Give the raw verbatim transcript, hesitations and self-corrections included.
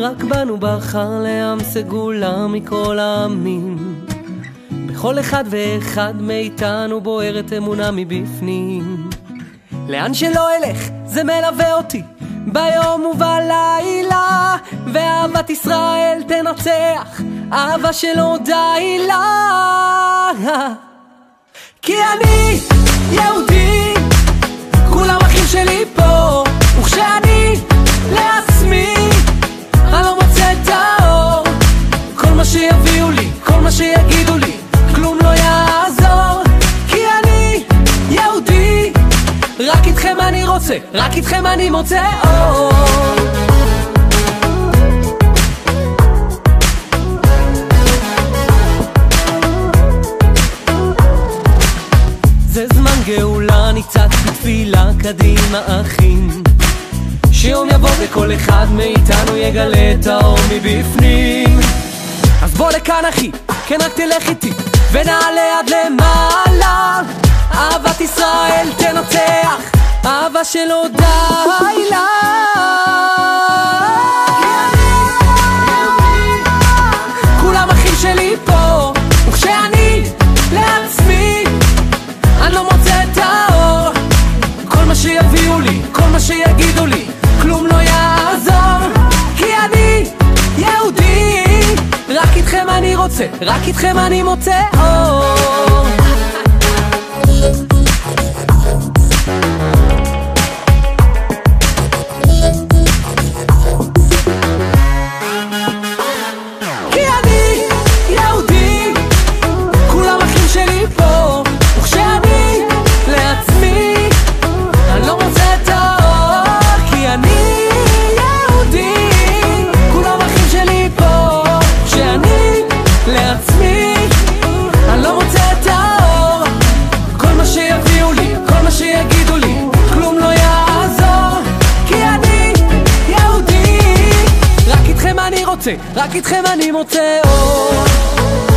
רק בנו בחר לעם סגולה מכל העמים. בכל אחד ואחד מאיתנו בוערת אמונה מבפנים. לאן שלא אלך זה מלווה אותי ביום ובלילה, ואהבת ישראל תנצח, אהבה שלא די לה. כי אני יהודי, כולם אחים שלי פה, וכשאני לעצמי אני לא מוצא את האור. כל מה שיביאו לי, כל מה שיגידו לי, כלום לא יעזור. כי אני יהודי, רק איתכם אני רוצה, רק איתכם אני מוצא אור. זה זמן גאולה, ניצת בתפילה קדימה אחים, שיום יבוא וכל אחד מאיתנו יגלה את האור מבפנים. אז בוא לכאן אחי, כן רק תלך איתי ונעלה עד למעלה. אהבת ישראל תנצח, אהבה שלא די לה. כולם אחים שלי פה, וכשאני לעצמי אני לא מוצא את האור. כל מה שיביאו לי, כל מה שיגידו לי, כלום לא יעזור. כי אני יהודי, רק איתכם אני רוצה, רק איתכם אני מוצא אור. כי אני יהודי, כולם אחים שלי פה, וכשאני לעצמי אני לא מוצא את האור. כי אני יהודי, כולם אחים שלי פה, וכשאני לעצמי אני לא מוצא את האור. כל מה שיביאו לי, כל מה שיגידו לי, כלום לא יעזור. כי אני יהודי, רק איתכם אני רוצה, רק איתכם אני מוצא אור.